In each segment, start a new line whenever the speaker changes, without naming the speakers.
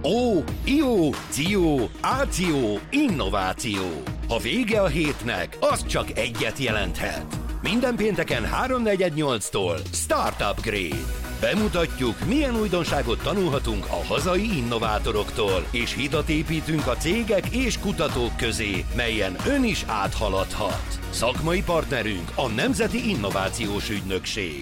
Ó, ió, ció, áció, innováció. Ha vége a hétnek, az csak egyet jelenthet. Minden pénteken 3-4-8-tól Startup Grade. Bemutatjuk, milyen újdonságot tanulhatunk a hazai innovátoroktól, és hidat építünk a cégek és kutatók közé, melyen ön is áthaladhat. Szakmai partnerünk a Nemzeti Innovációs Ügynökség.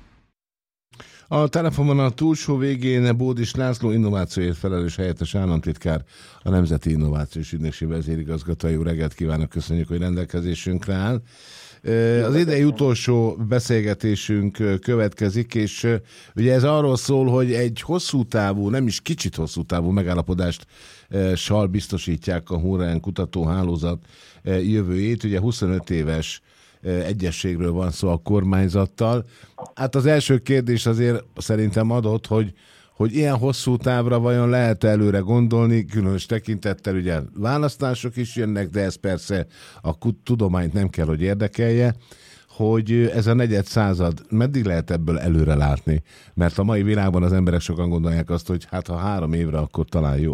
A telefonon a túlsó végén Bódis László innovációért felelős helyettes államtitkár, a Nemzeti Innovációs Ügynökség vezérigazgatója. Jó reggelt kívánok, köszönjük, hogy rendelkezésünkre áll. Az idei utolsó beszélgetésünk következik, és ugye ez arról szól, hogy egy hosszú távú, nem is kicsit hosszú távú megállapodást biztosítják a Hunren kutatóhálózat jövőjét. Ugye 25 éves egyességről van szó a kormányzattal. Hát az első kérdés azért szerintem adott, hogy ilyen hosszú távra vajon lehet előre gondolni, különös tekintettel ugye választások is jönnek, de ez persze a tudományt nem kell, hogy érdekelje, hogy ez a negyed század, meddig lehet ebből előre látni? Mert a mai világban az emberek sokan gondolják azt, hogy hát ha 3 évre, akkor talán jó.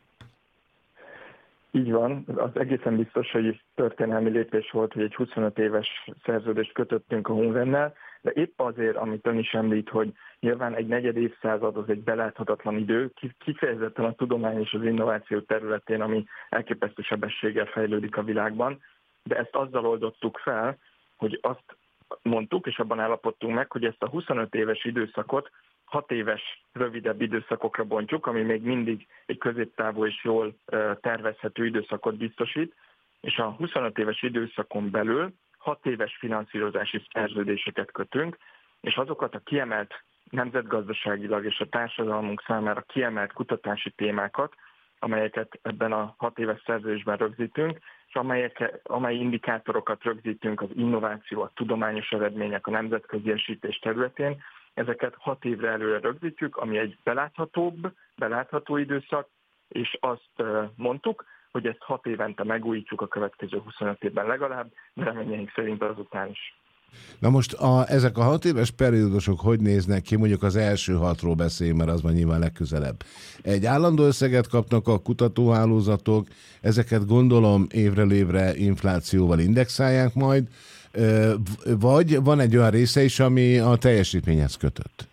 Így van, az egészen biztos, hogy történelmi lépés volt, hogy egy 25 éves szerződést kötöttünk a Hunrennel, de épp azért, amit ön is említ, hogy nyilván egy negyed évszázad az egy beláthatatlan idő, kifejezetten a tudomány és az innováció területén, ami elképesztő sebességgel fejlődik a világban, de ezt azzal oldottuk fel, hogy azt mondtuk, és abban állapodtunk meg, hogy ezt a 25 éves időszakot 6 éves, rövidebb időszakokra bontjuk, ami még mindig egy középtávú és jól tervezhető időszakot biztosít, és a 25 éves időszakon belül 6 éves finanszírozási szerződéseket kötünk, és azokat a kiemelt nemzetgazdaságilag és a társadalmunk számára kiemelt kutatási témákat, amelyeket ebben a 6 éves szerződésben rögzítünk, és amely indikátorokat rögzítünk az innováció, a tudományos eredmények, a nemzetközi esítés területén, ezeket 6 évre előre rögzítjük, ami egy belátható időszak, és azt mondtuk, hogy ezt 6 évente megújítjuk a következő 25 évben legalább, de reményeink szerint azután is.
Na most ezek a 6 éves periódusok hogy néznek ki? Mondjuk az első 6-ról beszélj, mert az van nyilván legközelebb. Egy állandó összeget kapnak a kutatóhálózatok, ezeket gondolom évről évre inflációval indexálják majd, vagy van egy olyan része is, ami a teljesítményhez kötött?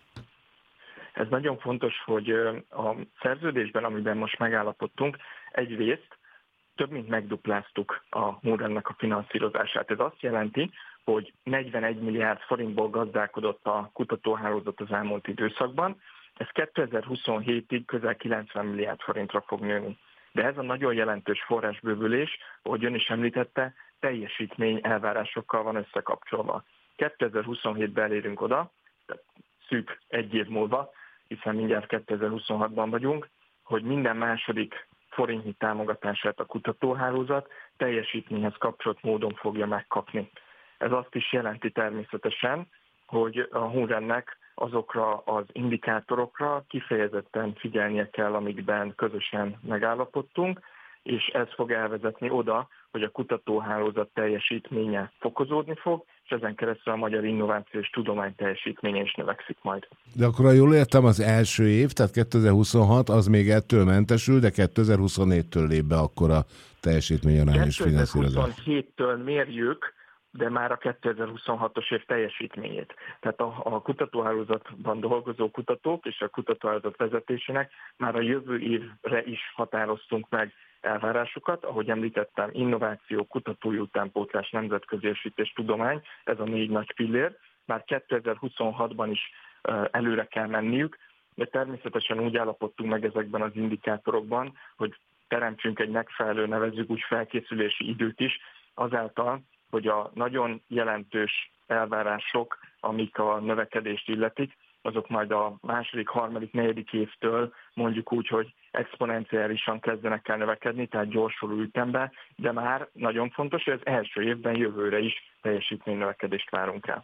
Ez nagyon fontos, hogy a szerződésben, amiben most megállapodtunk, egyrészt több mint megdupláztuk a Hunrennek a finanszírozását. Ez azt jelenti, hogy 41 milliárd forintból gazdálkodott a kutatóhálózat az elmúlt időszakban, ez 2027-ig közel 90 milliárd forintra fog nőni. De ez a nagyon jelentős forrásbővülés, ahogy ön is említette, teljesítmény elvárásokkal van összekapcsolva. 2027-ben elérünk oda, szűk 1 év múlva, hiszen mindjárt 2026-ban vagyunk, hogy minden második forintnyi támogatását a kutatóhálózat teljesítményhez kapcsolt módon fogja megkapni. Ez azt is jelenti természetesen, hogy a Hunrennek azokra az indikátorokra kifejezetten figyelnie kell, amikben közösen megállapodtunk, és ez fog elvezetni oda, hogy a kutatóhálózat teljesítménye fokozódni fog, és ezen keresztül a magyar innováció és tudomány teljesítménye is növekszik majd.
De akkor, ha jól értem, az első év, tehát 2026, az még ettől mentesül, de 2024-től lép be akkor a teljesítményarányos finanszírozás.
2027-től mérjük, de már a 2026-os év teljesítményét. Tehát a kutatóhálózatban dolgozó kutatók és a kutatóhálózat vezetésének már a jövő évre is határoztunk meg elvárásokat, ahogy említettem, innováció, kutatói utánpótlás, nemzetközi esítés, tudomány, ez a 4 nagy pillér. Már 2026-ban is előre kell menniük, de természetesen úgy állapodtunk meg ezekben az indikátorokban, hogy teremtsünk egy megfelelő, nevezzük úgy felkészülési időt is, azáltal, hogy a nagyon jelentős elvárások, amik a növekedést illetik, azok majd a második, harmadik, negyedik évtől mondjuk úgy, hogy exponenciálisan kezdenek el növekedni, tehát gyorsuló ütemben, de már nagyon fontos, hogy az első évben jövőre is teljesítménynövekedést várunk el.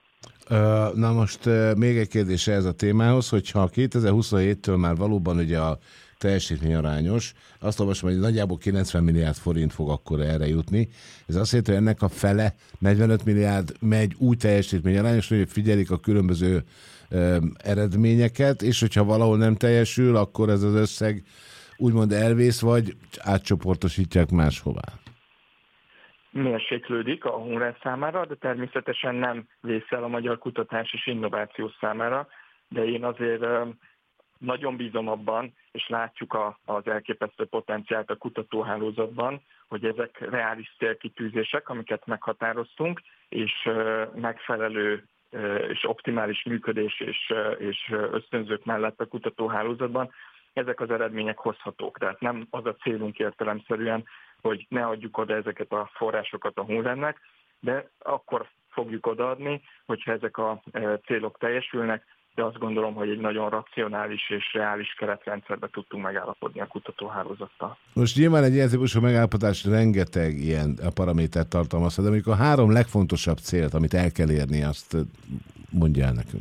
Na most még egy kérdés ez a témához, hogyha 2027-től már valóban ugye a teljesítményarányos, azt olvasom, hogy nagyjából 90 milliárd forint fog akkor erre jutni. Ez azt jelenti, hogy ennek a fele, 45 milliárd megy úgy teljesítményarányos, hogy figyelik a különböző eredményeket, és hogyha valahol nem teljesül, akkor ez az összeg úgymond elvész, vagy átcsoportosítják máshová?
Mérséklődik a Hunrend számára, de természetesen nem vész el a magyar kutatás és innováció számára, de én azért nagyon bízom abban, és látjuk az elképesztő potenciált a kutatóhálózatban, hogy ezek reális célkitűzések, amiket meghatároztunk, és megfelelő és optimális működés és ösztönzők mellett a kutatóhálózatban ezek az eredmények hozhatók. Tehát nem az a célunk értelemszerűen, hogy ne adjuk oda ezeket a forrásokat a Hunrendnek, de akkor fogjuk odaadni, hogyha ezek a célok teljesülnek, de azt gondolom, hogy egy nagyon racionális és reális keretrendszerbe tudtunk megállapodni a kutatóhálózattal.
Most nyilván egy ilyen típusú megállapodás rengeteg ilyen paramétert tartalmaz, de amikor a 3 legfontosabb célt, amit el kell érni, azt mondja el nekünk.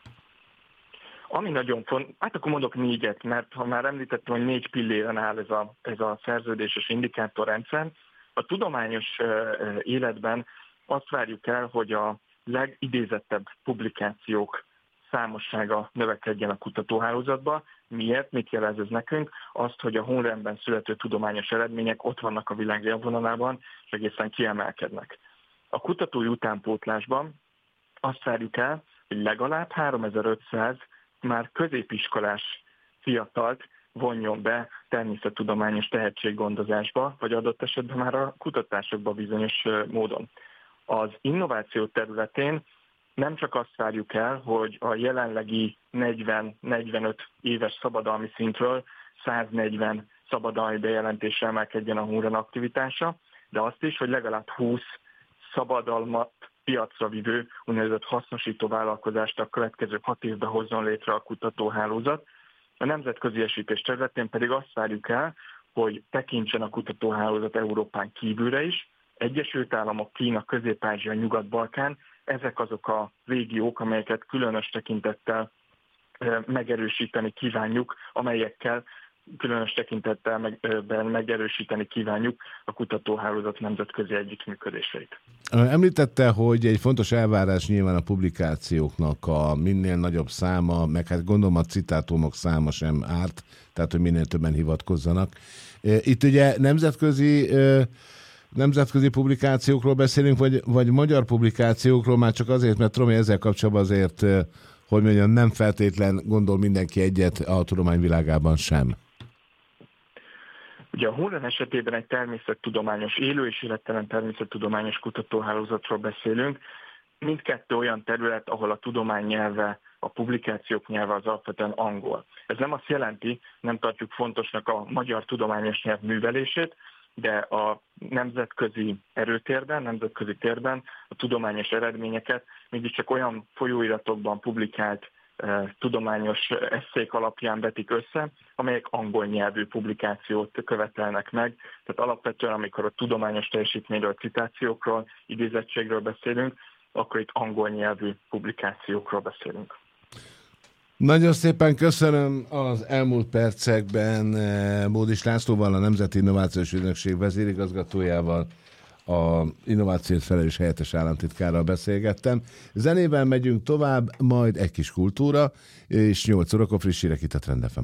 Ami nagyon fontos, hát akkor mondok 4-et, mert ha már említettem, hogy 4 pilléren áll ez a szerződéses indikátorrendszer, a tudományos életben azt várjuk el, hogy a legidézettebb publikációk számossága növekedjen a kutatóhálózatba. Miért? Mit jelez ez nekünk? Azt, hogy a Hunrendben születő tudományos eredmények ott vannak a világ élvonalában, és egészen kiemelkednek. A kutatói utánpótlásban azt várjuk el, hogy legalább 3500 már középiskolás fiatalt vonjon be természettudományos tehetséggondozásba, vagy adott esetben már a kutatásokba bizonyos módon. Az innováció területén nem csak azt várjuk el, hogy a jelenlegi 40-45 éves szabadalmi szintről 140 szabadalmi bejelentésre emelkedjen a Hunrend aktivitása, de azt is, hogy legalább 20 szabadalmat piacra vivő úgynevezett hasznosító vállalkozást a következő 6 évben hozzon létre a kutatóhálózat. A nemzetközi esítés területén pedig azt várjuk el, hogy tekintsen a kutatóhálózat Európán kívülre is. Egyesült Államok, Kína, Közép-Ázsia, Nyugat-Balkán, ezek azok a régiók, amelyeket különös tekintettel megerősíteni kívánjuk, amelyekkel különös tekintettel megerősíteni kívánjuk a kutatóhálózat nemzetközi együttműködéseit.
Említette, hogy egy fontos elvárás nyilván a publikációknak a minél nagyobb száma, meg hát gondolom a citátumok száma sem árt, tehát hogy minél többen hivatkozzanak. Itt ugye nemzetközi publikációkról beszélünk, vagy magyar publikációkról, már csak azért, mert Romi ezzel kapcsolatban azért, hogy mondjam, nem feltétlen gondol mindenki egyet a tudományvilágában sem.
Ugye a Hunrend esetében egy természettudományos, élő és élettelen természettudományos kutatóhálózatról beszélünk. Mindkettő olyan terület, ahol a tudomány nyelve, a publikációk nyelve az alapvetően angol. Ez nem azt jelenti, nem tartjuk fontosnak a magyar tudományos nyelv művelését, de a nemzetközi erőtérben, nemzetközi térben a tudományos eredményeket mindig csak olyan folyóiratokban publikált tudományos esszék alapján vetik össze, amelyek angol nyelvű publikációt követelnek meg. Tehát alapvetően, amikor a tudományos teljesítményről, citációkról, idézettségről beszélünk, akkor itt angol nyelvű publikációkról beszélünk.
Nagyon szépen köszönöm az elmúlt percekben Bódis Lászlóval, a Nemzeti Innovációs Ügynökség vezérigazgatójával, a innovációt felelős helyettes államtitkárral beszélgettem. Zenében megyünk tovább, majd egy kis kultúra, és 8 órakor friss hírek itt a Trend FM.